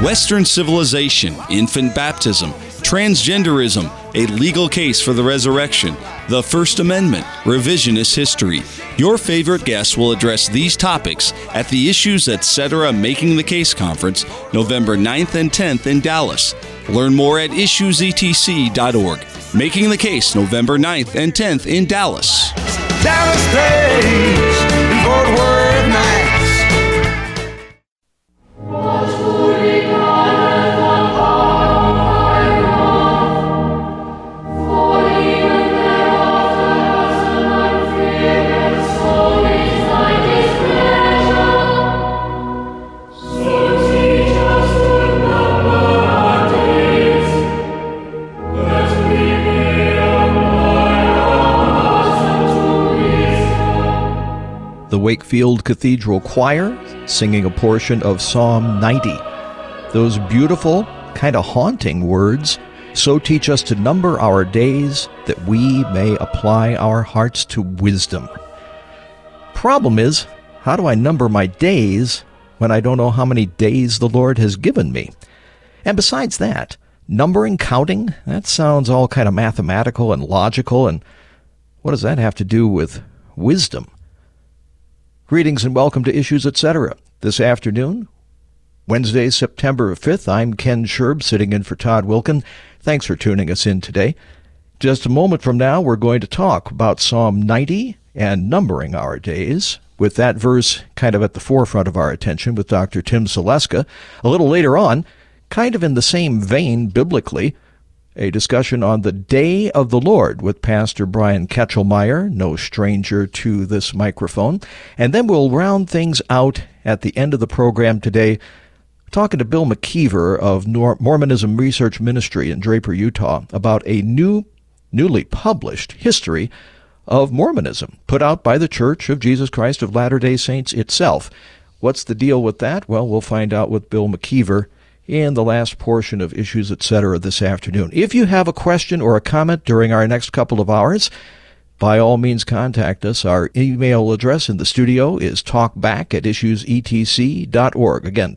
Western civilization, infant baptism, transgenderism, a legal case for the resurrection, the First Amendment, revisionist history. Your favorite guests will address these topics at the Issues Etc. Making the Case Conference, November 9th and 10th in Dallas. Learn more at issuesetc.org. Making the Case, November 9th and 10th in Dallas. Dallas Days in Fort Worth, Max. The Wakefield Cathedral Choir singing a portion of Psalm 90. Those beautiful, kind of haunting words, "So teach us to number our days, that we may apply our hearts to wisdom." Problem is, how do I number my days when I don't know how many days the Lord has given me? And besides that, numbering, counting, that sounds all kind of mathematical and logical, and what does that have to do with wisdom? Greetings and welcome to Issues Etc. This afternoon, Wednesday, September 5th, I'm Ken Sherb, sitting in for Todd Wilkin. Thanks for tuning us in today. Just a moment from now, we're going to talk about Psalm 90 and numbering our days, with that verse kind of at the forefront of our attention with Dr. Tim Zaleska. A little later on, kind of in the same vein biblically, a discussion on the Day of the Lord with Pastor Brian Ketchelmeyer, no stranger to this microphone. And then we'll round things out at the end of the program today, talking to Bill McKeever of Mormonism Research Ministry in Draper, Utah, about a newly published history of Mormonism, put out by the Church of Jesus Christ of Latter-day Saints itself. What's the deal with that? Well, we'll find out with Bill McKeever in the last portion of Issues Etc. this afternoon. If you have a question or a comment during our next couple of hours, by all means contact us. Our email address in the studio is talkback@issuesetc.org. Again,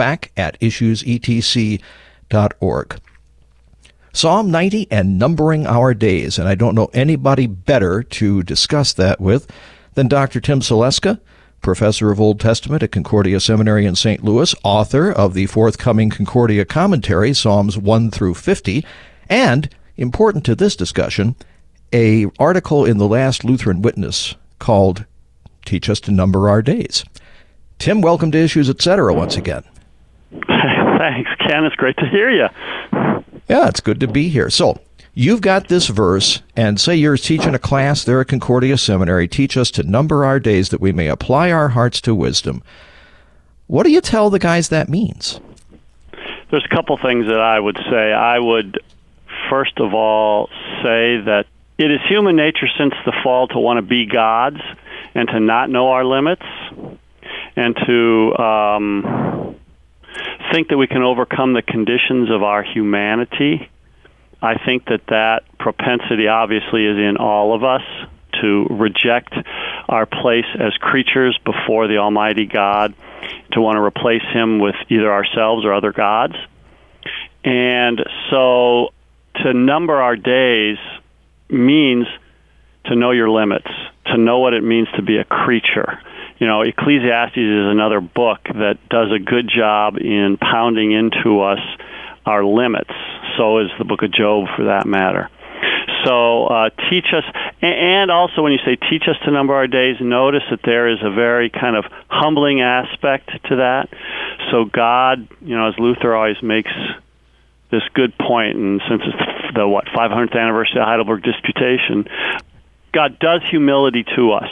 talkback@issuesetc.org. Psalm 90 and numbering our days, and I don't know anybody better to discuss that with than Dr. Tim Zaleska, professor of Old Testament at Concordia Seminary in St. Louis, author of the forthcoming Concordia commentary, Psalms 1 through 50, and, important to this discussion, an article in the Last Lutheran Witness called Teach Us to Number Our Days. Tim, welcome to Issues Etc. once again. Thanks, Ken. It's great to hear you. Yeah, it's good to be here. So, you've got this verse, and say you're teaching a class there at Concordia Seminary, teach us to number our days that we may apply our hearts to wisdom. What do you tell the guys that means? There's a couple things that I would say. I would, first of all, say that it is human nature since the fall to want to be gods and to not know our limits and to think that we can overcome the conditions of our humanity. I think that propensity obviously is in all of us to reject our place as creatures before the Almighty God, to want to replace Him with either ourselves or other gods. And so to number our days means to know your limits, to know what it means to be a creature. You know, Ecclesiastes is another book that does a good job in pounding into us our limits. So is the book of Job, for that matter. So teach us, and also when you say teach us to number our days, notice that there is a very kind of humbling aspect to that. So God, you know, as Luther always makes this good point, and since it's the 500th anniversary of the Heidelberg Disputation, God does humility to us.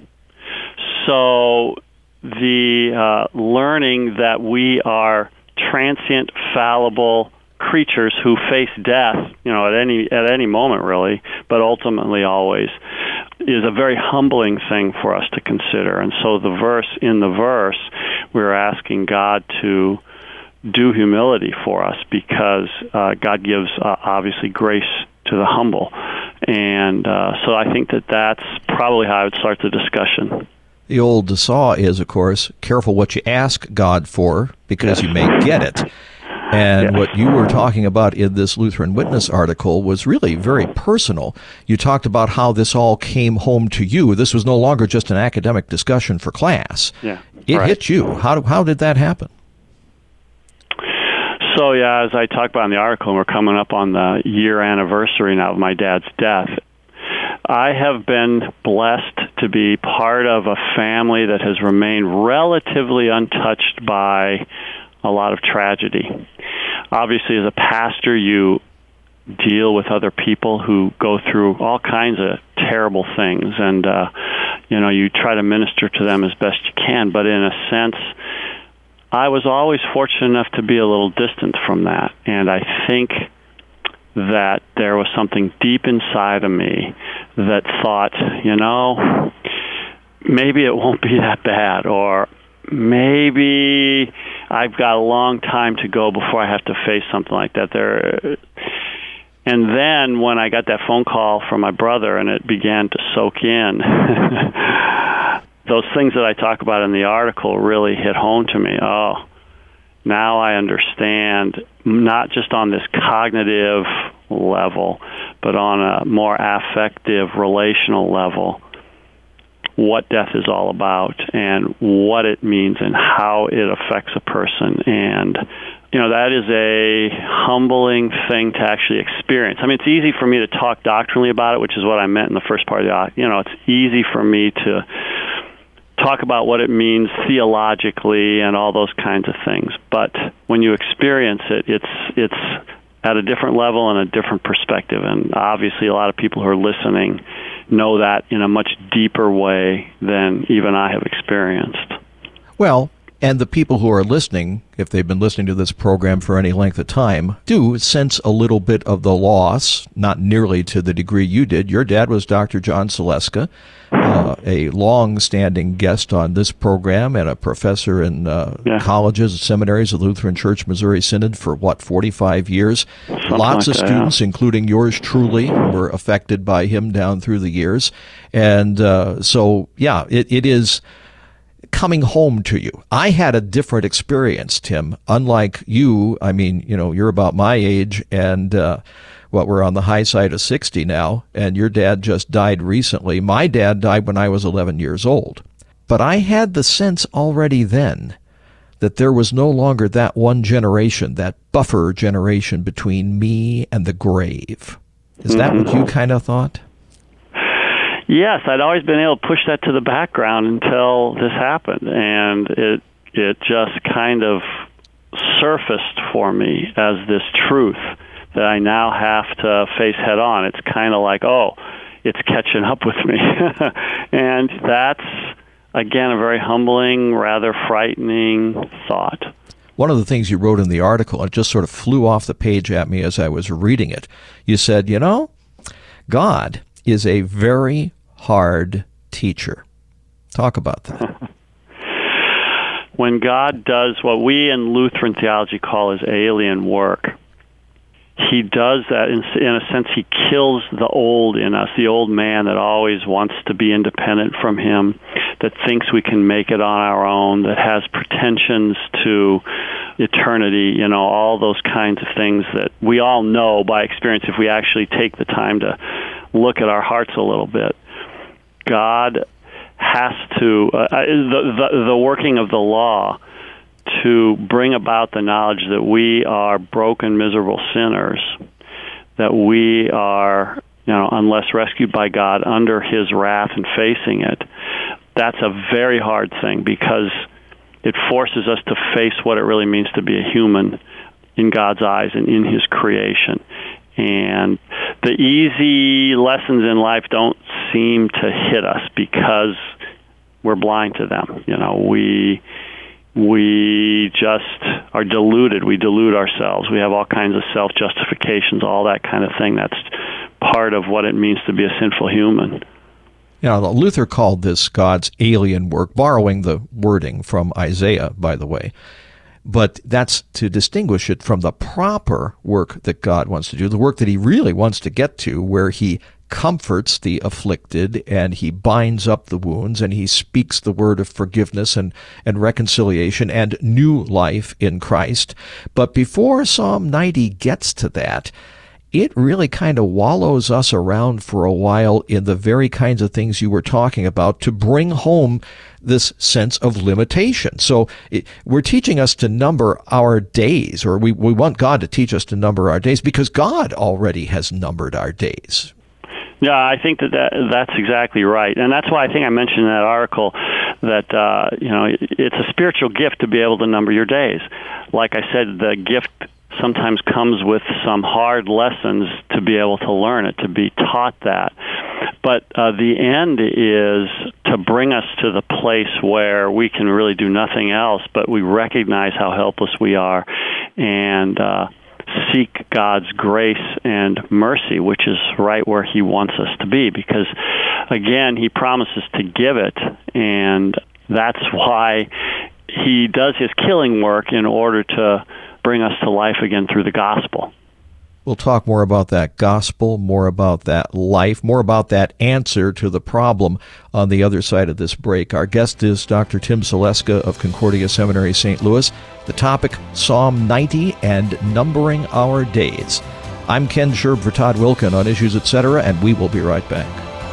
So the learning that we are transient, fallible creatures who face death, you know, at any moment really, but ultimately always, is a very humbling thing for us to consider. And so in the verse, we're asking God to do humility for us because God gives obviously grace to the humble. And so I think that's probably how I would start the discussion. The old saw is, of course, careful what you ask God for because you may get it. And what you were talking about in this Lutheran Witness article was really very personal. You talked about how this all came home to you. This was no longer just an academic discussion for class. Yeah, it hit you. How did that happen? So, yeah, as I talked about in the article, and we're coming up on the year anniversary now of my dad's death, I have been blessed to be part of a family that has remained relatively untouched by a lot of tragedy. Obviously, as a pastor, you deal with other people who go through all kinds of terrible things, and you try to minister to them as best you can. But in a sense, I was always fortunate enough to be a little distant from that, and I think that there was something deep inside of me that thought, maybe it won't be that bad, or maybe I've got a long time to go before I have to face something like that. And then when I got that phone call from my brother and it began to soak in, those things that I talk about in the article really hit home to me. Oh, now I understand, not just on this cognitive level, but on a more affective, relational level, what death is all about and what it means and how it affects a person. And, that is a humbling thing to actually experience. I mean, it's easy for me to talk doctrinally about it, which is what I meant in the first part of the, it's easy for me to talk about what it means theologically and all those kinds of things. But when you experience it, it's at a different level and a different perspective. And obviously a lot of people who are listening know that in a much deeper way than even I have experienced. Well, and the people who are listening, if they've been listening to this program for any length of time, do sense a little bit of the loss, not nearly to the degree you did. Your dad was Dr. John Saleska, a long-standing guest on this program and a professor in colleges and seminaries of the Lutheran Church Missouri Synod for, 45 years. Lots of students, including yours truly, were affected by him down through the years. And it is coming home to you. I had a different experience, Tim. Unlike you, I mean, you're about my age and we're on the high side of 60 now, and your dad just died recently. My dad died when I was 11 years old. But I had the sense already then that there was no longer that one generation, that buffer generation between me and the grave. Is that what you kind of thought? Yes, I'd always been able to push that to the background until this happened, and it just kind of surfaced for me as this truth that I now have to face head on. It's kind of like, it's catching up with me. And that's, again, a very humbling, rather frightening thought. One of the things you wrote in the article, it just sort of flew off the page at me as I was reading it. You said, God is a very hard teacher. Talk about that. When God does what we in Lutheran theology call his alien work, he does that in a sense. He kills the old in us, the old man that always wants to be independent from him, that thinks we can make it on our own, that has pretensions to eternity, all those kinds of things that we all know by experience if we actually take the time to look at our hearts a little bit. God has to, the working of the law to bring about the knowledge that we are broken, miserable sinners, that we are, unless rescued by God, under his wrath and facing it. That's a very hard thing because it forces us to face what it really means to be a human in God's eyes and in his creation. And the easy lessons in life don't seem to hit us because we're blind to them. We just are deluded. We delude ourselves. We have all kinds of self-justifications, all that kind of thing. That's part of what it means to be a sinful human. Luther called this God's alien work, borrowing the wording from Isaiah, by the way. But that's to distinguish it from the proper work that God wants to do, the work that he really wants to get to, where he comforts the afflicted, and he binds up the wounds, and he speaks the word of forgiveness and reconciliation and new life in Christ. But before Psalm 90 gets to that, it really kind of wallows us around for a while in the very kinds of things you were talking about to bring home this sense of limitation. So we're teaching us to number our days, or we want God to teach us to number our days because God already has numbered our days. Yeah, I think that's exactly right, and that's why I think I mentioned in that article that it's a spiritual gift to be able to number your days. Like I said, the gift sometimes comes with some hard lessons to be able to learn it, to be taught that. But the end is to bring us to the place where we can really do nothing else, but we recognize how helpless we are and seek God's grace and mercy, which is right where He wants us to be. Because, again, He promises to give it, and that's why He does His killing work in order to bring us to life again through the gospel. We'll talk more about that gospel, more about that life, more about that answer to the problem on the other side of this break. Our guest is Dr. Tim Saleska of Concordia Seminary, St. Louis. The topic, Psalm 90 and numbering our days. I'm Ken Sherb for Todd Wilken on Issues Etc., and we will be right back.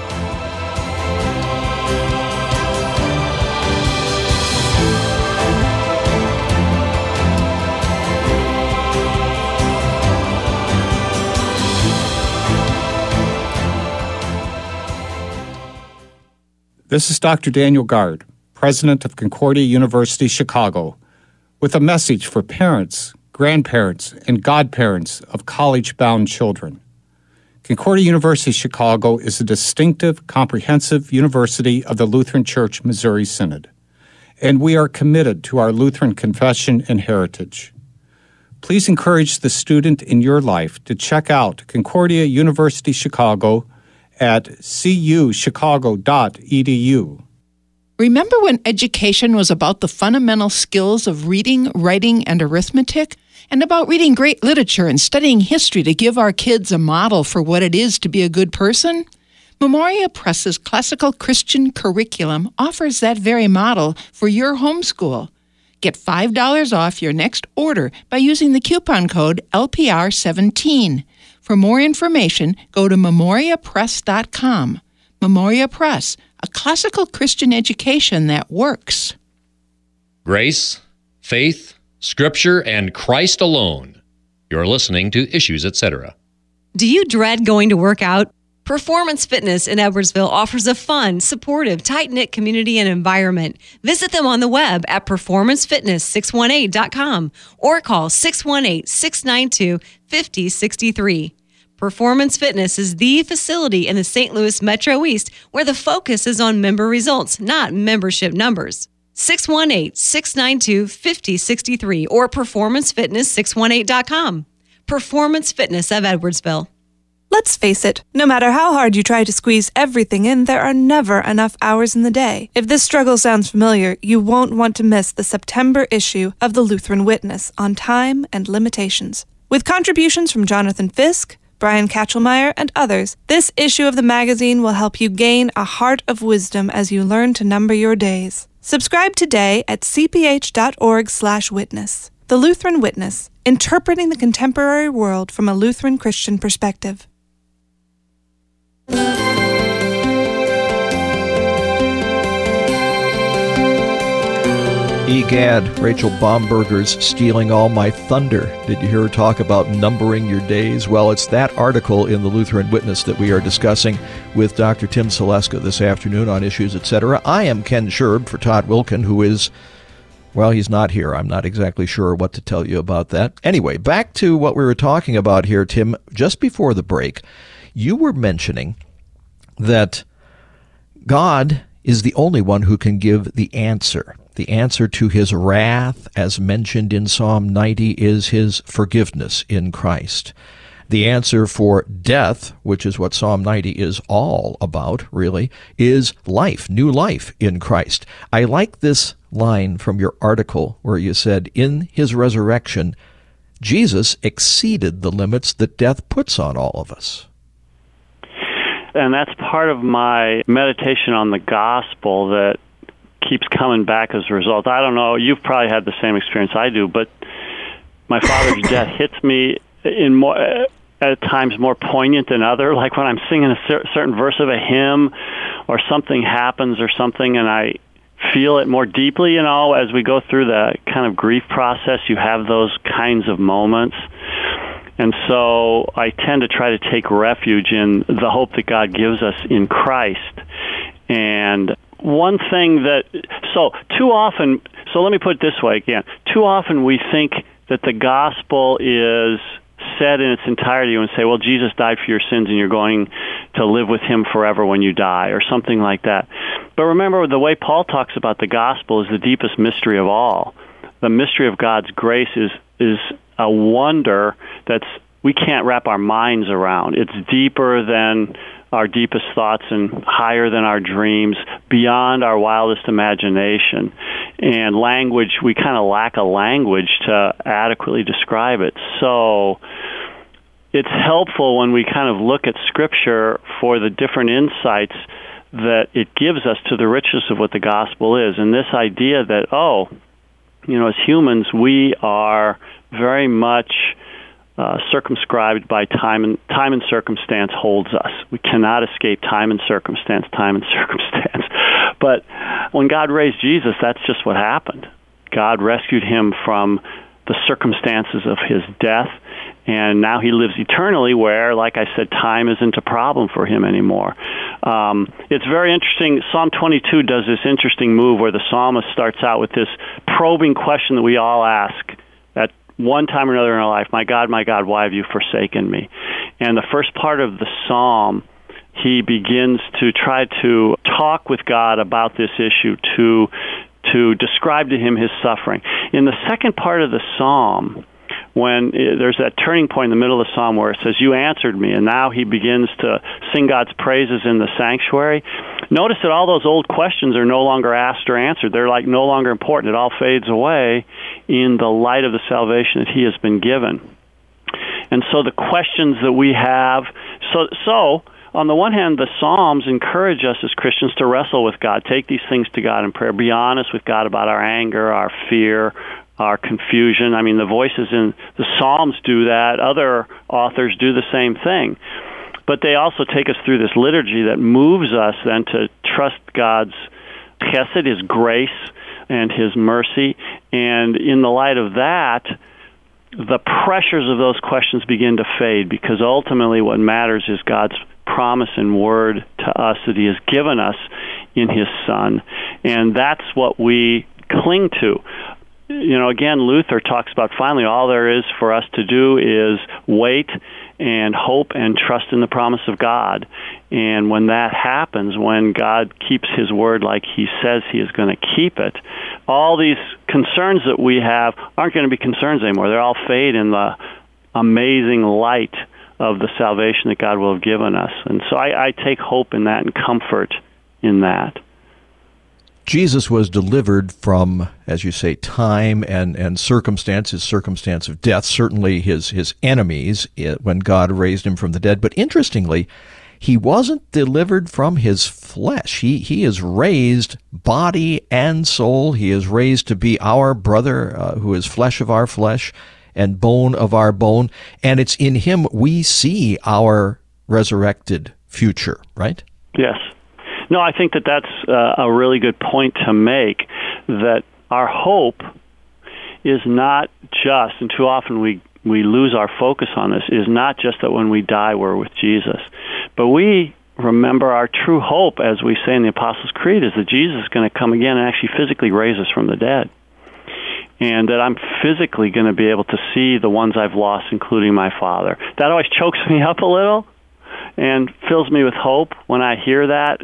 This is Dr. Daniel Gard, president of Concordia University, Chicago, with a message for parents, grandparents, and godparents of college-bound children. Concordia University, Chicago is a distinctive, comprehensive university of the Lutheran Church Missouri Synod, and we are committed to our Lutheran confession and heritage. Please encourage the student in your life to check out Concordia University, Chicago at cuchicago.edu. Remember when education was about the fundamental skills of reading, writing, and arithmetic? And about reading great literature and studying history to give our kids a model for what it is to be a good person? Memoria Press's classical Christian curriculum offers that very model for your homeschool. Get $5 off your next order by using the coupon code LPR17. For more information, go to memoriapress.com. Memoria Press, a classical Christian education that works. Grace, faith, Scripture, and Christ alone. You're listening to Issues, Etc. Do you dread going to work out? Performance Fitness in Edwardsville offers a fun, supportive, tight-knit community and environment. Visit them on the web at performancefitness618.com or call 618-692-5063. Performance Fitness is the facility in the St. Louis Metro East where the focus is on member results, not membership numbers. 618-692-5063 or performancefitness618.com. Performance Fitness of Edwardsville. Let's face it, no matter how hard you try to squeeze everything in, there are never enough hours in the day. If this struggle sounds familiar, you won't want to miss the September issue of the Lutheran Witness on time and limitations. With contributions from Jonathan Fisk, Brian Katchelmeyer, and others, this issue of the magazine will help you gain a heart of wisdom as you learn to number your days. Subscribe today at cph.org/witness. The Lutheran Witness, interpreting the contemporary world from a Lutheran Christian perspective. Egad, Rachel Bomberger's Stealing All My Thunder. Did you hear her talk about numbering your days? Well, it's that article in the Lutheran Witness that we are discussing with Dr. Tim Saleska this afternoon on Issues, Etc. I am Ken Sherb for Todd Wilken, who is, well, he's not here. I'm not exactly sure what to tell you about that. Anyway, back to what we were talking about here, Tim. Just before the break, you were mentioning that God is the only one who can give the answer. The answer to his wrath, as mentioned in Psalm 90, is his forgiveness in Christ. The answer for death, which is what Psalm 90 is all about, really, is life, new life in Christ. I like this line from your article where you said, in his resurrection, Jesus exceeded the limits that death puts on all of us. And that's part of my meditation on the gospel that keeps coming back as a result. I don't know, you've probably had the same experience I do, but my father's death hits me in more, at times more poignant than other. Like when I'm singing a certain verse of a hymn, or something happens or something, and I feel it more deeply. As we go through the kind of grief process, you have those kinds of moments. And so I tend to try to take refuge in the hope that God gives us in Christ. And one thing that, too often, let me put it this way again. Too often we think that the gospel is said in its entirety and say, well, Jesus died for your sins and you're going to live with him forever when you die, or something like that. But remember, the way Paul talks about the gospel is the deepest mystery of all. The mystery of God's grace is a wonder we can't wrap our minds around. It's deeper than our deepest thoughts and higher than our dreams, beyond our wildest imagination. And language, we kind of lack a language to adequately describe it. So it's helpful when we kind of look at Scripture for the different insights that it gives us to the richness of what the gospel is. And this idea that, as humans, we are very much circumscribed by time and circumstance holds us. We cannot escape time and circumstance. But when God raised Jesus, that's just what happened. God rescued him from the circumstances of his death, and now he lives eternally where, like I said, time isn't a problem for him anymore. It's very interesting. Psalm 22 does this interesting move where the psalmist starts out with this probing question that we all ask at one time or another in our life: my God, why have you forsaken me? And the first part of the psalm, he begins to try to talk with God about this issue, to describe to him his suffering. In the second part of the psalm, when there's that turning point in the middle of the psalm where it says, you answered me, and now he begins to sing God's praises in the sanctuary, notice that all those old questions are no longer asked or answered. They're like no longer important. It all fades away in the light of the salvation that he has been given. And so the questions that we have, so on the one hand, the Psalms encourage us as Christians to wrestle with God, take these things to God in prayer, be honest with God about our anger, our fear, our confusion. I mean, the voices in the Psalms do that. Other authors do the same thing. But they also take us through this liturgy that moves us then to trust God's chesed, his grace, and his mercy. And in the light of that, the pressures of those questions begin to fade, because ultimately what matters is God's promise and word to us that he has given us in his Son. And that's what we cling to. Again, Luther talks about finally all there is for us to do is wait and hope and trust in the promise of God. And when that happens, when God keeps his word like he says he is going to keep it, all these concerns that we have aren't going to be concerns anymore. They'll all fade in the amazing light of the salvation that God will have given us. And so I take hope in that and comfort in that. Jesus was delivered from, as you say, time and circumstance, his circumstance of death, certainly his enemies when God raised him from the dead. But interestingly, he wasn't delivered from his flesh. He is raised body and soul. He is raised to be our brother who is flesh of our flesh and bone of our bone. And it's in him we see our resurrected future, right? Yes. No, I think that's a really good point to make, that our hope is not just, and too often we lose our focus on this, is not just that when we die we're with Jesus, but we remember our true hope, as we say in the Apostles' Creed, is that Jesus is going to come again and actually physically raise us from the dead. And that I'm physically going to be able to see the ones I've lost, including my father. That always chokes me up a little and fills me with hope when I hear that.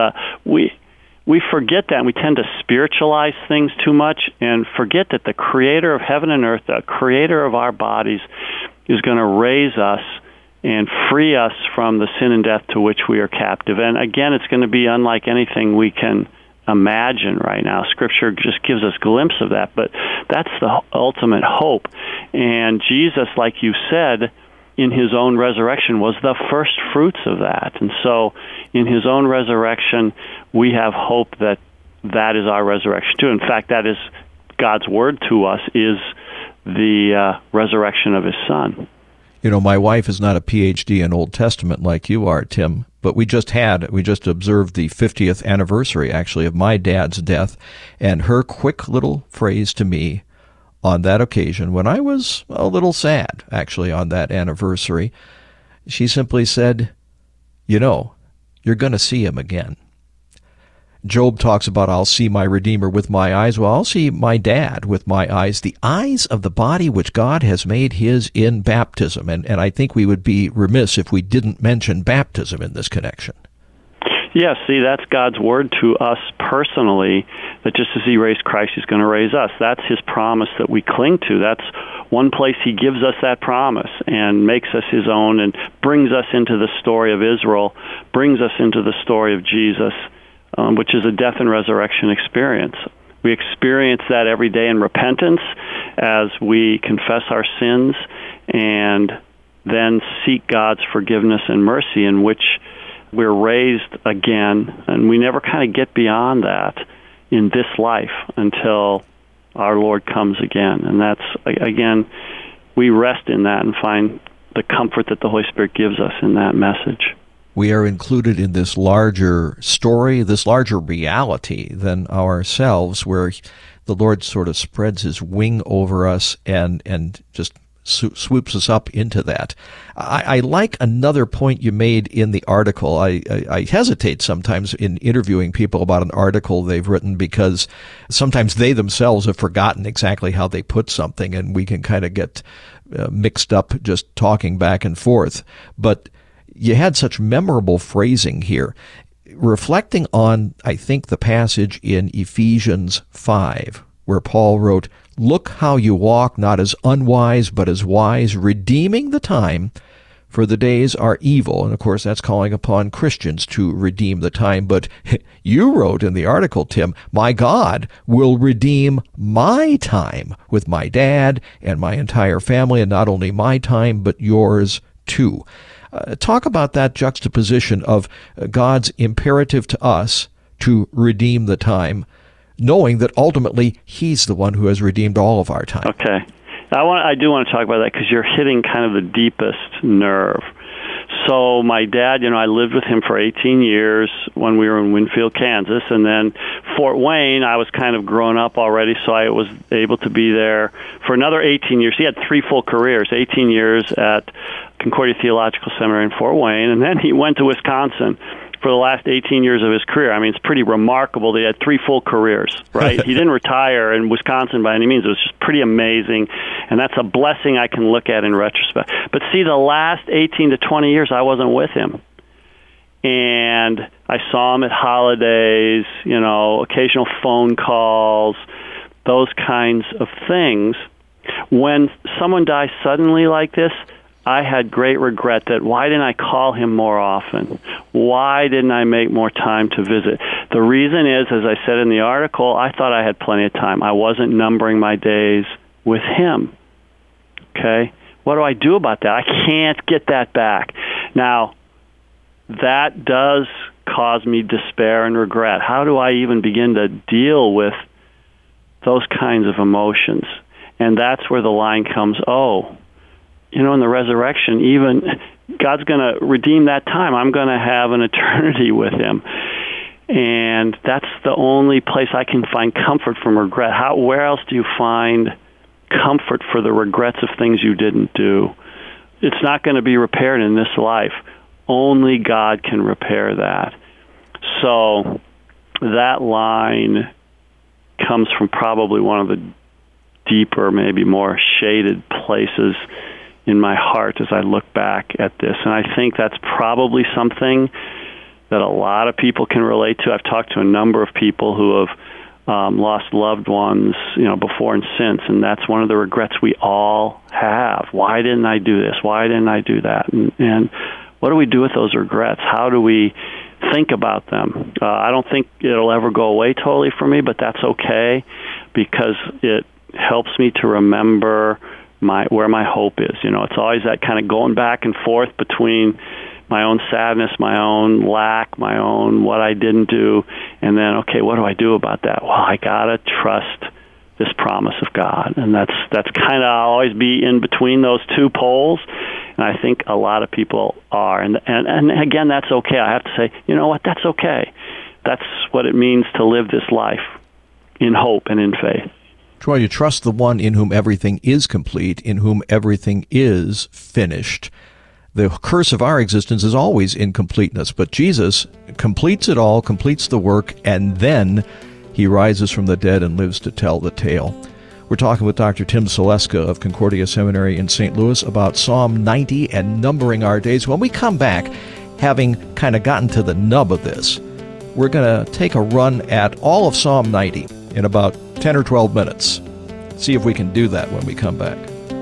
We forget that, and we tend to spiritualize things too much and forget that the creator of heaven and earth, the creator of our bodies, is going to raise us and free us from the sin and death to which we are captive. And again, it's going to be unlike anything we can imagine right now. Scripture just gives us a glimpse of that, but that's the ultimate hope. And Jesus, like you said, in his own resurrection was the first fruits of that. And so in his own resurrection, we have hope that that is our resurrection too. In fact, that is God's word to us, is the resurrection of his Son. You know, my wife is not a PhD in Old Testament like you are, Tim, but we just observed the 50th anniversary, actually, of my dad's death, and her quick little phrase to me on that occasion, when I was a little sad, actually, on that anniversary, she simply said, you know, you're going to see him again. Job talks about, I'll see my Redeemer with my eyes. Well, I'll see my dad with my eyes, the eyes of the body which God has made his in baptism. And I think we would be remiss if we didn't mention baptism in this connection. Yes, see, that's God's word to us personally, that just as he raised Christ, he's going to raise us. That's his promise that we cling to. That's one place he gives us that promise and makes us his own and brings us into the story of Israel, brings us into the story of Jesus, which is a death and resurrection experience. We experience that every day in repentance as we confess our sins and then seek God's forgiveness and mercy, in which we're raised again, and we never kind of get beyond that in this life until our Lord comes again. And that's, again, we rest in that and find the comfort that the Holy Spirit gives us in that message. We are included in this larger story, this larger reality than ourselves, where the Lord sort of spreads his wing over us and just swoops us up into that. I like another point you made in the article. I hesitate sometimes in interviewing people about an article they've written, because sometimes they themselves have forgotten exactly how they put something, and we can kind of get mixed up just talking back and forth. But you had such memorable phrasing here, reflecting on, I think, the passage in Ephesians 5, where Paul wrote, "Look how you walk, not as unwise, but as wise, redeeming the time, for the days are evil." And, of course, that's calling upon Christians to redeem the time. But you wrote in the article, Tim, "My God will redeem my time with my dad and my entire family, and not only my time, but yours too." Talk about that juxtaposition of God's imperative to us to redeem the time, knowing that ultimately he's the one who has redeemed all of our time. Okay. I do want to talk about that, because you're hitting kind of the deepest nerve. So my dad, I lived with him for 18 years when we were in Winfield, Kansas, and then Fort Wayne, I was kind of grown up already, so I was able to be there for another 18 years. He had 3 full careers, 18 years at Concordia Theological Seminary in Fort Wayne, and then he went to Wisconsin for the last 18 years of his career. I mean, it's pretty remarkable that he had 3 full careers, right? He didn't retire in Wisconsin by any means. It was just pretty amazing, and that's a blessing I can look at in retrospect. But see, the last 18 to 20 years, I wasn't with him. And I saw him at holidays, occasional phone calls, those kinds of things. When someone dies suddenly like this, I had great regret that why didn't I call him more often? Why didn't I make more time to visit? The reason is, as I said in the article, I thought I had plenty of time. I wasn't numbering my days with him. Okay? What do I do about that? I can't get that back. Now, that does cause me despair and regret. How do I even begin to deal with those kinds of emotions? And that's where the line comes, in the resurrection, even God's going to redeem that time. I'm going to have an eternity with him. And that's the only place I can find comfort from regret. Where else do you find comfort for the regrets of things you didn't do? It's not going to be repaired in this life. Only God can repair that. So that line comes from probably one of the deeper, maybe more shaded places in my heart as I look back at this. And I think that's probably something that a lot of people can relate to. I've talked to a number of people who have lost loved ones, before and since, and that's one of the regrets we all have. Why didn't I do this? Why didn't I do that? And what do we do with those regrets? How do we think about them? I don't think it'll ever go away totally for me, but that's okay, because it helps me to remember where my hope is. It's always that kind of going back and forth between my own sadness, my own lack, my own what I didn't do, and then, okay, what do I do about that? Well, I gotta trust this promise of God, and that's kind of, I'll always be in between those two poles, and I think a lot of people are, and again, that's okay. I have to say, you know what? That's okay. That's what it means to live this life in hope and in faith. Troy, you trust the one in whom everything is complete, in whom everything is finished. The curse of our existence is always incompleteness, but Jesus completes it all, completes the work, and then he rises from the dead and lives to tell the tale. We're talking with Dr. Tim Seleska of Concordia Seminary in St. Louis about Psalm 90 and numbering our days. When we come back, having kind of gotten to the nub of this, we're going to take a run at all of Psalm 90 in about 10 or 12 minutes. See if we can do that when we come back.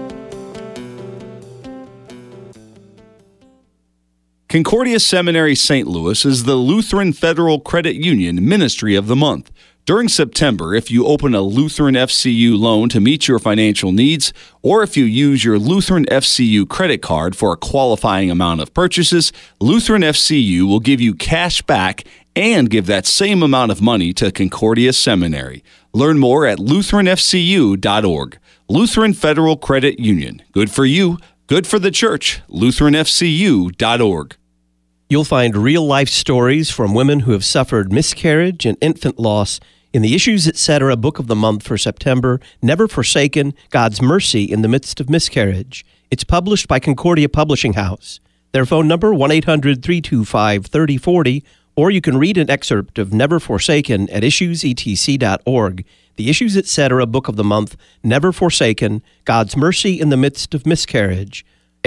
Concordia Seminary St. Louis is the Lutheran Federal Credit Union Ministry of the Month. During September, if you open a Lutheran FCU loan to meet your financial needs, or if you use your Lutheran FCU credit card for a qualifying amount of purchases, Lutheran FCU will give you cash back and give that same amount of money to Concordia Seminary. Learn more at lutheranfcu.org. Lutheran Federal Credit Union. Good for you, good for the church. lutheranfcu.org. You'll find real-life stories from women who have suffered miscarriage and infant loss in the Issues Etc. Book of the Month for September, Never Forsaken, God's Mercy in the Midst of Miscarriage. It's published by Concordia Publishing House. Their phone number, 1-800-325-3040, or you can read an excerpt of Never Forsaken at issuesetc.org. The Issues Etc. Book of the Month, Never Forsaken, God's Mercy in the Midst of Miscarriage.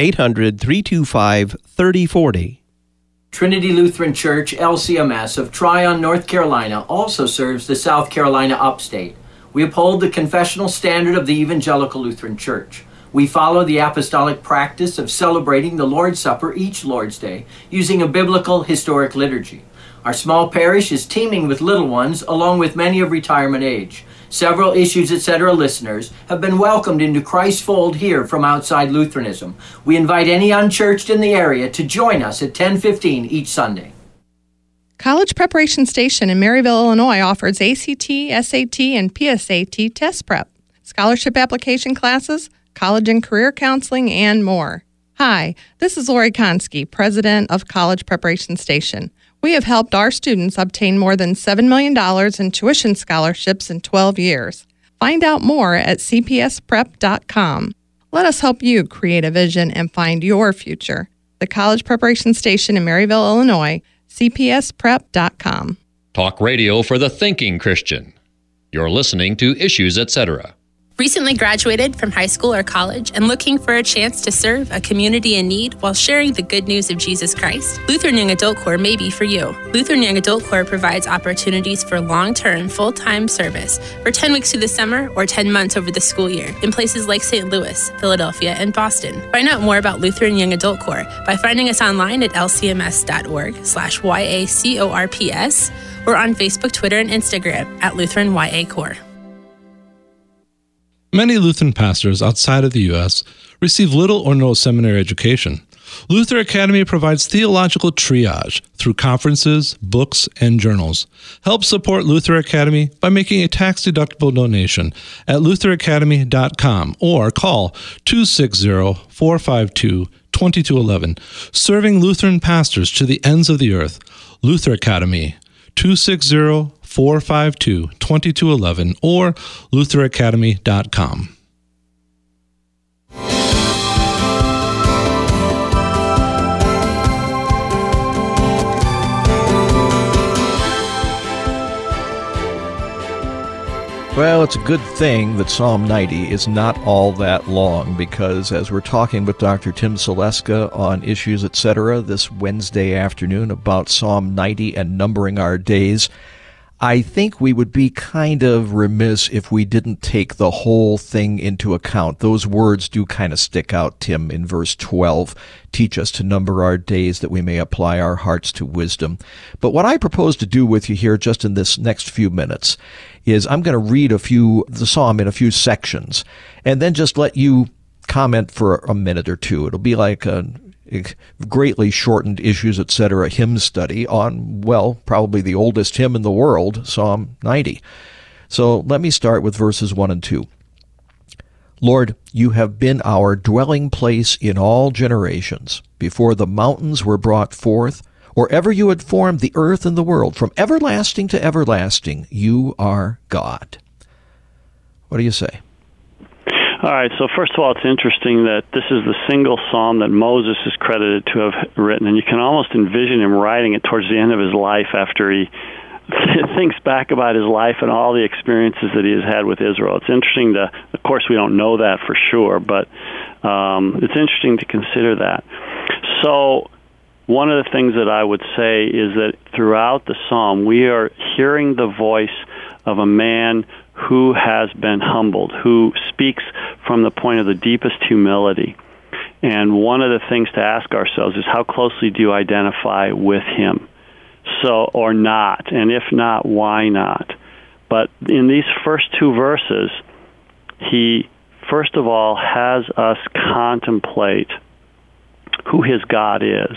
800-325-3040. Trinity Lutheran Church, LCMS, of Tryon, North Carolina, also serves the South Carolina upstate. We uphold the confessional standard of the Evangelical Lutheran Church. We follow the apostolic practice of celebrating the Lord's Supper each Lord's Day using a biblical historic liturgy. Our small parish is teeming with little ones, along with many of retirement age. Several Issues Etc. listeners have been welcomed into Christ's fold here from outside Lutheranism. We invite any unchurched in the area to join us at 10:15 each Sunday. College Preparation Station in Maryville, Illinois offers ACT, SAT, and PSAT test prep, scholarship application classes, college and career counseling, and more. Hi, this is Lori Konski, president of College Preparation Station. We have helped our students obtain more than $7 million in tuition scholarships in 12 years. Find out more at cpsprep.com. Let us help you create a vision and find your future. The College Preparation Station in Maryville, Illinois, cpsprep.com. Talk radio for the thinking Christian. You're listening to Issues Etc. Recently graduated from high school or college and looking for a chance to serve a community in need while sharing the good news of Jesus Christ? Lutheran Young Adult Corps may be for you. Lutheran Young Adult Corps provides opportunities for long-term, full-time service for 10 weeks through the summer or 10 months over the school year in places like St. Louis, Philadelphia, and Boston. Find out more about Lutheran Young Adult Corps by finding us online at lcms.org/YACORPS or on Facebook, Twitter, and Instagram at Lutheran YA Corps. Many Lutheran pastors outside of the U.S. receive little or no seminary education. Luther Academy provides theological triage through conferences, books, and journals. Help support Luther Academy by making a tax-deductible donation at lutheracademy.com or call 260-452-2211. Serving Lutheran pastors to the ends of the earth. Luther Academy, 260-452-2211 or lutheracademy.com. Well, it's a good thing that Psalm 90 is not all that long, because as we're talking with Dr. Tim Seleska on Issues Etc. this Wednesday afternoon about Psalm 90 and numbering our days, I think we would be kind of remiss if we didn't take the whole thing into account. Those words do kind of stick out, Tim, in verse 12. Teach us to number our days that we may apply our hearts to wisdom. But what I propose to do with you here just in this next few minutes is I'm going to read the psalm in a few sections and then just let you comment for a minute or two. It'll be like a greatly shortened Issues, Etc. hymn study on, well, probably the oldest hymn in the world, Psalm 90. So let me start with verses 1 and 2. Lord, you have been our dwelling place in all generations, before the mountains were brought forth, or ever you had formed the earth and the world. From everlasting to everlasting, you are God. What do you say? All right, so first of all, it's interesting that this is the single psalm that Moses is credited to have written, and you can almost envision him writing it towards the end of his life after he thinks back about his life and all the experiences that he has had with Israel. It's interesting to, of course, we don't know that for sure, but it's interesting to consider that. So one of the things that I would say is that throughout the psalm, we are hearing the voice of a man who has been humbled, who speaks from the point of the deepest humility. And one of the things to ask ourselves is, how closely do you identify with him? So, or not, and if not, why not? But in these first two verses, he, first of all, has us contemplate who his God is.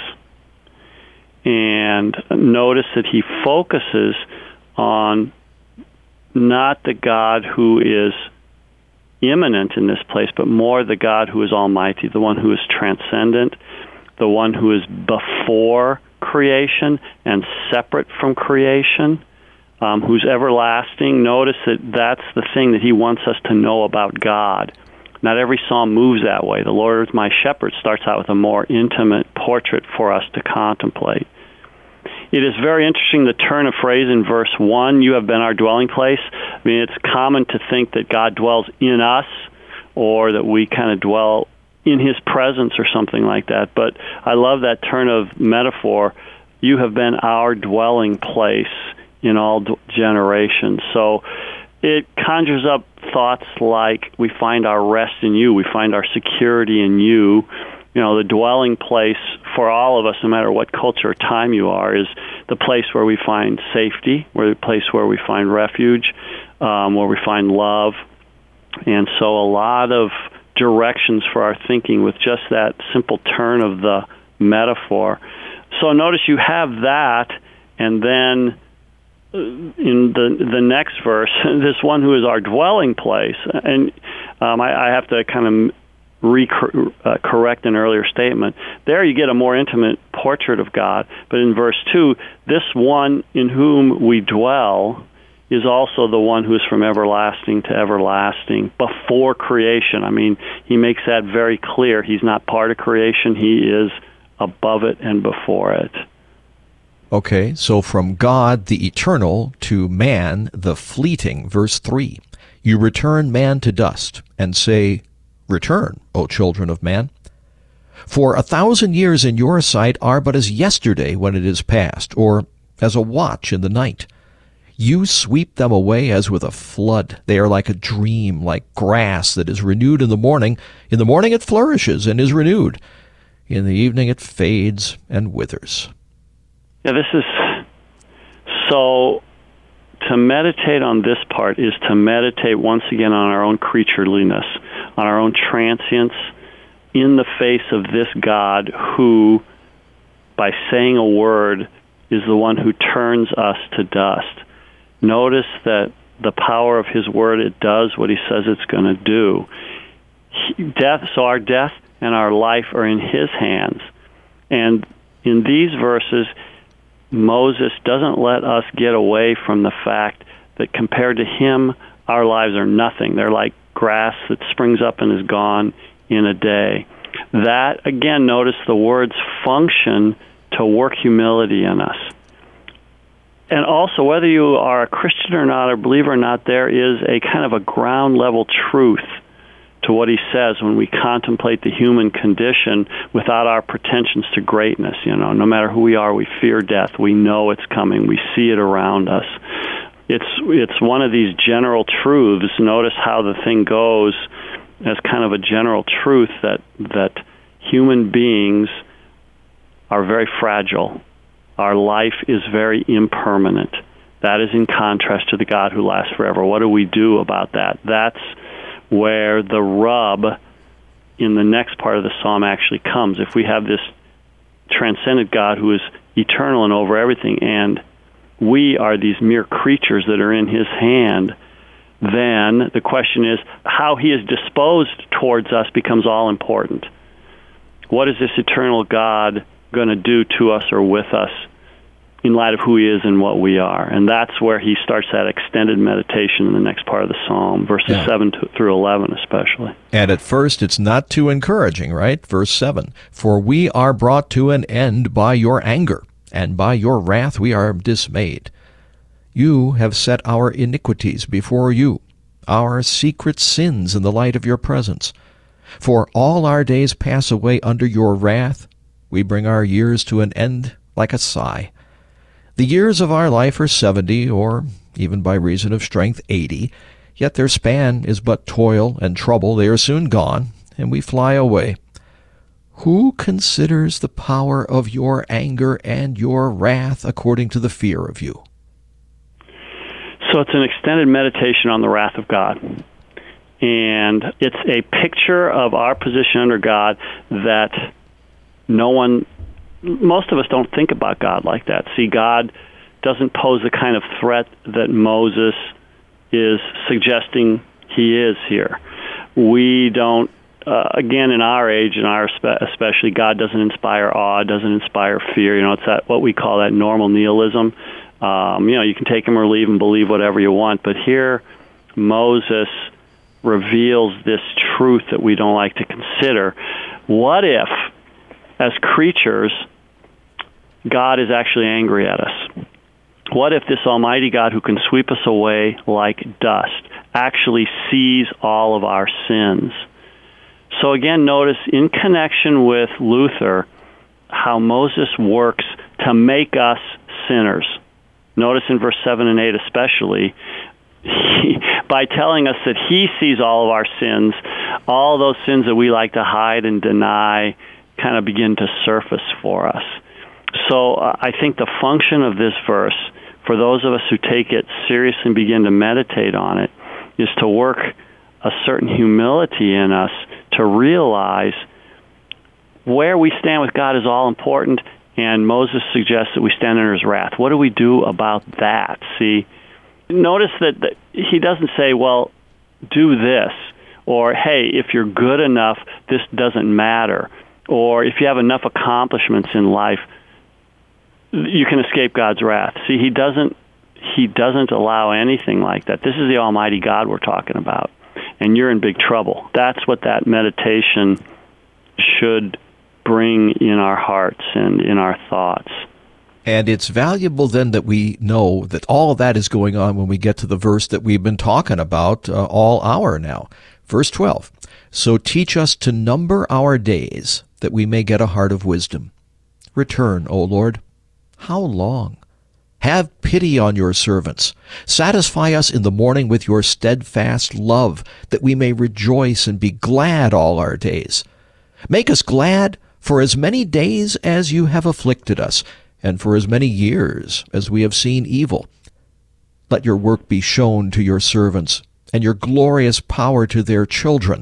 And notice that he focuses on not the God who is immanent in this place, but more the God who is almighty, the one who is transcendent, the one who is before creation and separate from creation, who's everlasting. Notice that that's the thing that he wants us to know about God. Not every psalm moves that way. The Lord is my shepherd starts out with a more intimate portrait for us to contemplate. It is very interesting, the turn of phrase in verse 1, you have been our dwelling place. I mean, it's common to think that God dwells in us, or that we kind of dwell in his presence or something like that. But I love that turn of metaphor. You have been our dwelling place in all generations. So it conjures up thoughts like we find our rest in you, we find our security in you. You know, the dwelling place for all of us, no matter what culture or time you are, is the place where we find safety, where the place where we find refuge, where we find love. And so a lot of directions for our thinking with just that simple turn of the metaphor. So notice you have that, and then in the next verse, this one who is our dwelling place. And I have to kind of correct an earlier statement. There you get a more intimate portrait of God. But in verse 2, this one in whom we dwell is also the one who is from everlasting to everlasting, before creation. I mean, he makes that very clear. He's not part of creation. He is above it and before it. Okay, so from God, the eternal, to man, the fleeting. Verse 3, you return man to dust and say, return, O children of man. For 1,000 years in your sight are but as yesterday when it is past, or as a watch in the night. You sweep them away as with a flood. They are like a dream, like grass that is renewed in the morning. In the morning it flourishes and is renewed. In the evening it fades and withers. Yeah, this is so. To meditate on this part is to meditate once again on our own creatureliness, on our own transience, in the face of this God who, by saying a word, is the one who turns us to dust. Notice that the power of his word, it does what he says it's going to do. So our death and our life are in his hands. And in these verses, Moses doesn't let us get away from the fact that compared to him, our lives are nothing. They're like grass that springs up and is gone in a day. That, again, notice the words function to work humility in us. And also, whether you are a Christian or not, or believer or not, there is a kind of a ground-level truth to what he says when we contemplate the human condition without our pretensions to greatness. You know, no matter who we are, we fear death. We know it's coming. We see it around us. It's one of these general truths. Notice how the thing goes as kind of a general truth that human beings are very fragile. Our life is very impermanent. That is in contrast to the God who lasts forever. What do we do about that? That's where the rub in the next part of the psalm actually comes. If we have this transcendent God who is eternal and over everything, and we are these mere creatures that are in his hand, then the question is how he is disposed towards us becomes all important. What is this eternal God going to do to us or with us in light of who he is and what we are? And that's where he starts that extended meditation in the next part of the psalm, verses 7 through 11 especially. And at first, it's not too encouraging, right? Verse 7, "For we are brought to an end by your anger, and by your wrath we are dismayed. You have set our iniquities before you, our secret sins in the light of your presence. For all our days pass away under your wrath. We bring our years to an end like a sigh. The years of our life are 70, or even by reason of strength 80, yet their span is but toil and trouble. They are soon gone, and we fly away. Who considers the power of your anger and your wrath according to the fear of you?" So it's an extended meditation on the wrath of God. And it's a picture of our position under God that most of us don't think about God like that. See, God doesn't pose the kind of threat that Moses is suggesting he is here. We don't, again, in our age, especially, God doesn't inspire awe, doesn't inspire fear. It's that what we call that normal nihilism. You can take him or leave and believe whatever you want. But here, Moses reveals this truth that we don't like to consider. What if, as creatures, God is actually angry at us? What if this almighty God who can sweep us away like dust actually sees all of our sins? So again, notice in connection with Luther how Moses works to make us sinners. Notice in verse 7 and 8 especially, by telling us that he sees all of our sins, all those sins that we like to hide and deny kind of begin to surface for us. So I think the function of this verse, for those of us who take it seriously and begin to meditate on it, is to work a certain humility in us to realize where we stand with God is all important, and Moses suggests that we stand under his wrath. What do we do about that? See, notice that he doesn't say, well, do this, or, hey, if you're good enough, this doesn't matter, or if you have enough accomplishments in life, you can escape God's wrath. See, he doesn't allow anything like that. This is the almighty God we're talking about, and you're in big trouble. That's what that meditation should bring in our hearts and in our thoughts. And it's valuable then that we know that all of that is going on when we get to the verse that we've been talking about all hour now. Verse 12, "So teach us to number our days, that we may get a heart of wisdom. Return, O Lord. How long? Have pity on your servants. Satisfy us in the morning with your steadfast love, that we may rejoice and be glad all our days. Make us glad for as many days as you have afflicted us, and for as many years as we have seen evil. Let your work be shown to your servants, and your glorious power to their children.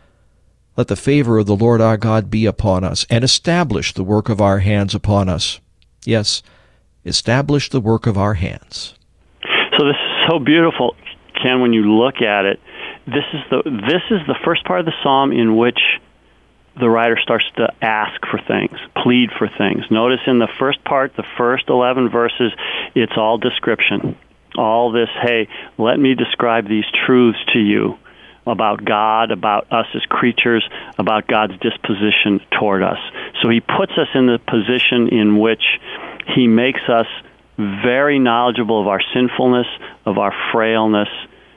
Let the favor of the Lord our God be upon us, and establish the work of our hands upon us. Yes, establish the work of our hands." So this is so beautiful, Ken, when you look at it. This is the first part of the psalm in which the writer starts to ask for things, plead for things. Notice in the first part, the first 11 verses, it's all description. All this, hey, let me describe these truths to you about God, about us as creatures, about God's disposition toward us. So he puts us in the position in which he makes us very knowledgeable of our sinfulness, of our frailness,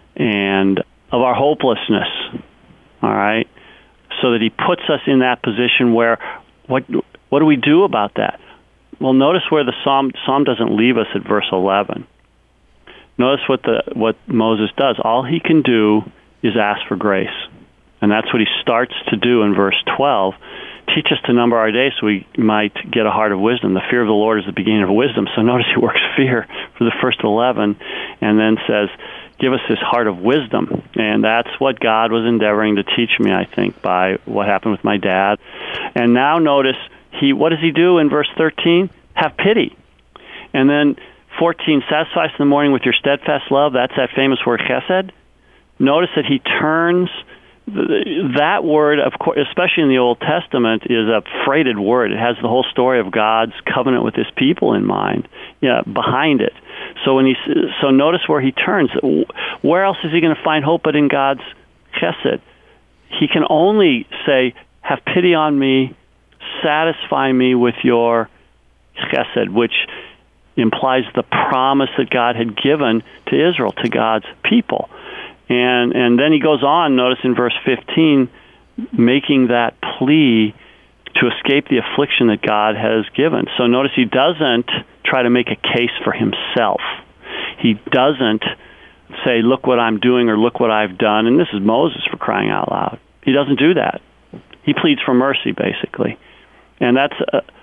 and of our hopelessness. All right? So that he puts us in that position where, what do we do about that? Well, notice where the psalm doesn't leave us at verse 11. Notice what Moses does. All he can do is ask for grace. And that's what he starts to do in verse 12. Teach us to number our days so we might get a heart of wisdom. The fear of the Lord is the beginning of wisdom. So notice he works fear for the first 11 and then says, give us this heart of wisdom. And that's what God was endeavoring to teach me, I think, by what happened with my dad. And now notice, what does he do in verse 13? Have pity. And then 14, satisfy us in the morning with your steadfast love. That's that famous word chesed. Notice that he turns, that word, of course, especially in the Old Testament, is a freighted word. It has the whole story of God's covenant with his people in mind, behind it. So notice where he turns. Where else is he going to find hope but in God's chesed? He can only say, have pity on me, satisfy me with your chesed, which implies the promise that God had given to Israel, to God's people. And then he goes on, notice in verse 15, making that plea to escape the affliction that God has given. So notice he doesn't try to make a case for himself. He doesn't say, look what I'm doing or look what I've done. And this is Moses, for crying out loud. He doesn't do that. He pleads for mercy, basically. And that's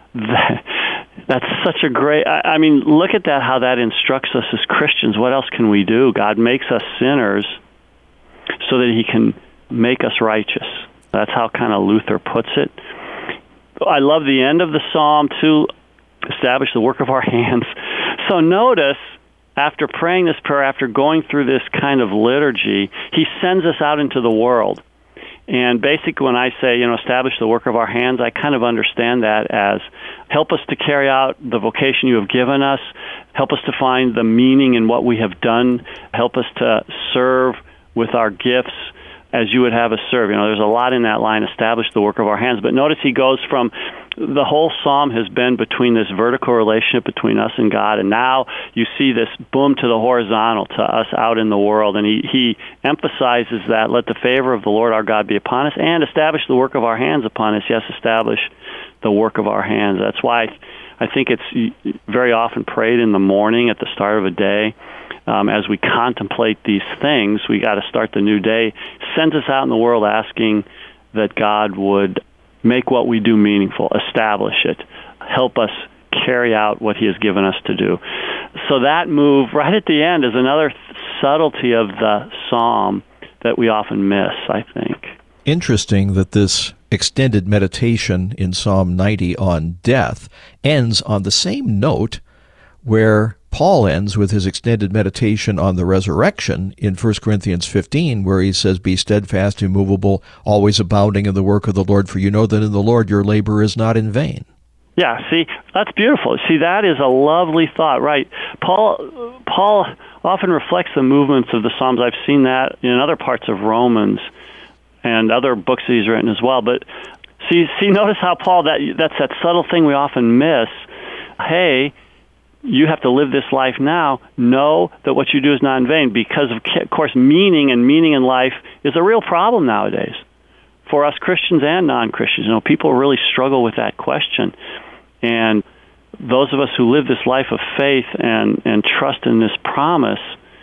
such a great, I mean, look at that, how that instructs us as Christians. What else can we do? God makes us sinners so that he can make us righteous. That's how kind of Luther puts it. I love the end of the psalm, to establish the work of our hands. So notice, after praying this prayer, after going through this kind of liturgy, he sends us out into the world. And basically when I say, establish the work of our hands, I kind of understand that as help us to carry out the vocation you have given us, help us to find the meaning in what we have done, help us to serve with our gifts as you would have us serve. There's a lot in that line, establish the work of our hands. But notice he goes from, the whole psalm has been between this vertical relationship between us and God, and now you see this boom to the horizontal, to us out in the world. And he emphasizes that, let the favor of the Lord our God be upon us, and establish the work of our hands upon us. Yes, establish the work of our hands. That's why I think it's very often prayed in the morning at the start of a day. As we contemplate these things, we got to start the new day. Sends us out in the world asking that God would make what we do meaningful, establish it, help us carry out what he has given us to do. So that move right at the end is another subtlety of the psalm that we often miss, I think. Interesting that this extended meditation in Psalm 90 on death ends on the same note where Paul ends with his extended meditation on the resurrection in 1 Corinthians 15, where he says, be steadfast, immovable, always abounding in the work of the Lord, for you know that in the Lord your labor is not in vain. Yeah, see, that's beautiful. See, that is a lovely thought, right? Paul often reflects the movements of the Psalms. I've seen that in other parts of Romans and other books that he's written as well. But see, notice how Paul, that's that subtle thing we often miss. Hey, you have to live this life now. Know that what you do is not in vain, because of course meaning in life is a real problem nowadays for us Christians and non-Christians. People really struggle with that question. And those of us who live this life of faith and trust in this promise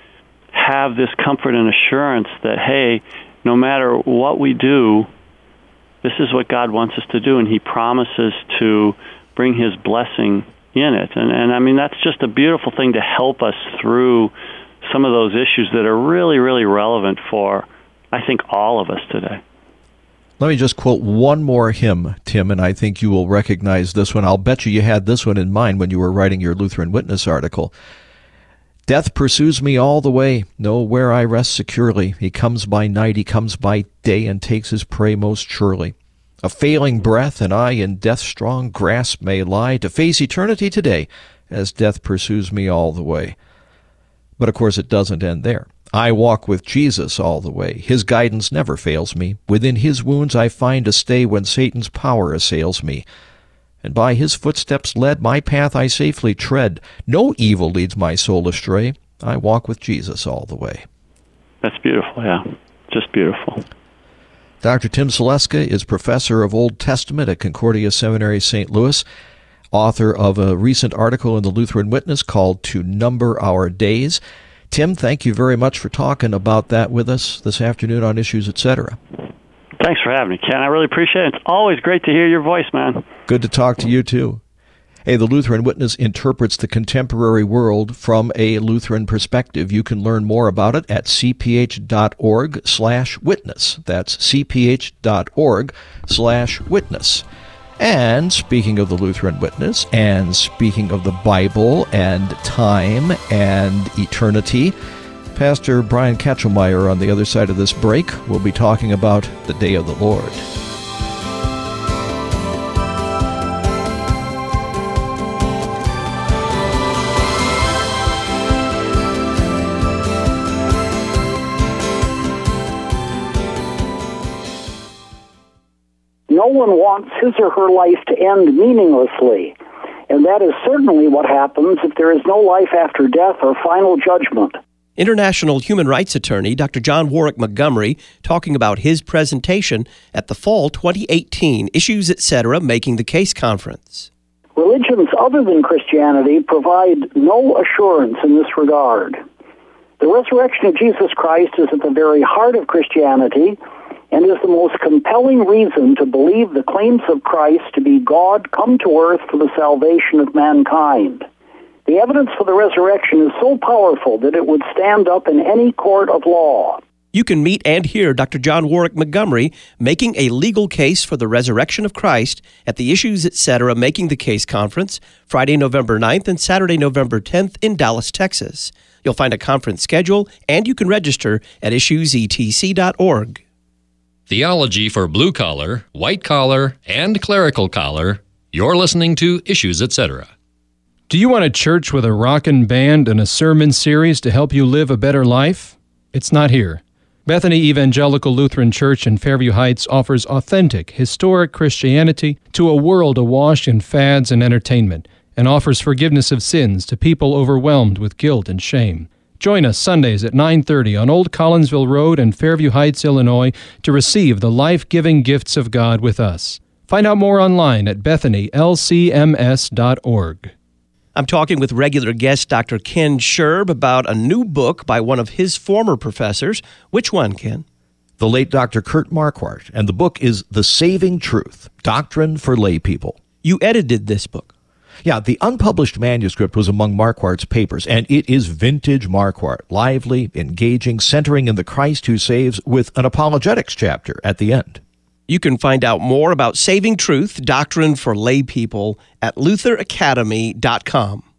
have this comfort and assurance that, hey, no matter what we do, this is what God wants us to do, and he promises to bring his blessing in it. And I mean, that's just a beautiful thing to help us through some of those issues that are really, really relevant for, I think, all of us today. Let me just quote one more hymn, Tim, and I think you will recognize this one. I'll bet you had this one in mind when you were writing your Lutheran Witness article. Death pursues me all the way, nowhere I rest securely. He comes by night, he comes by day, and takes his prey most surely. A failing breath, and I in death's strong grasp may lie, to face eternity today, as death pursues me all the way. But of course it doesn't end there. I walk with Jesus all the way. His guidance never fails me. Within his wounds I find a stay when Satan's power assails me. And by his footsteps led, my path I safely tread. No evil leads my soul astray. I walk with Jesus all the way. That's beautiful, yeah. Just beautiful. Dr. Tim Zaleska is professor of Old Testament at Concordia Seminary, St. Louis, author of a recent article in the Lutheran Witness called To Number Our Days. Tim, thank you very much for talking about that with us this afternoon on Issues, Etc. Thanks for having me, Ken. I really appreciate it. It's always great to hear your voice, man. Good to talk to you, too. Hey, the Lutheran Witness interprets the contemporary world from a Lutheran perspective. You can learn more about it at cph.org/witness. That's cph.org/witness. And speaking of the Lutheran Witness, and speaking of the Bible and time and eternity, Pastor Brian Katchelmeyer on the other side of this break will be talking about the Day of the Lord. No one wants his or her life to end meaninglessly, and that is certainly what happens if there is no life after death or final judgment. International human rights attorney Dr. John Warwick Montgomery talking about his presentation at the Fall 2018 Issues Etc. Making the Case Conference. Religions other than Christianity provide no assurance in this regard. The resurrection of Jesus Christ is at the very heart of Christianity and is the most compelling reason to believe the claims of Christ to be God come to earth for the salvation of mankind. The evidence for the resurrection is so powerful that it would stand up in any court of law. You can meet and hear Dr. John Warwick Montgomery making a legal case for the resurrection of Christ at the Issues Etc. Making the Case Conference, Friday, November 9th and Saturday, November 10th in Dallas, Texas. You'll find a conference schedule, and you can register at issuesetc.org. Theology for blue collar, white collar, and clerical collar. You're listening to Issues Etc. Do you want a church with a rockin' band and a sermon series to help you live a better life? It's not here. Bethany Evangelical Lutheran Church in Fairview Heights offers authentic, historic Christianity to a world awash in fads and entertainment, and offers forgiveness of sins to people overwhelmed with guilt and shame. Join us Sundays at 9:30 on Old Collinsville Road in Fairview Heights, Illinois, to receive the life-giving gifts of God with us. Find out more online at bethanylcms.org. I'm talking with regular guest Dr. Ken Scherb about a new book by one of his former professors. Which one, Ken? The late Dr. Kurt Marquardt, and the book is The Saving Truth, Doctrine for Lay People. You edited this book. Yeah, the unpublished manuscript was among Marquardt's papers, and it is vintage Marquardt, lively, engaging, centering in the Christ who saves, with an apologetics chapter at the end. You can find out more about Saving Truth, Doctrine for Lay People at lutheracademy.com.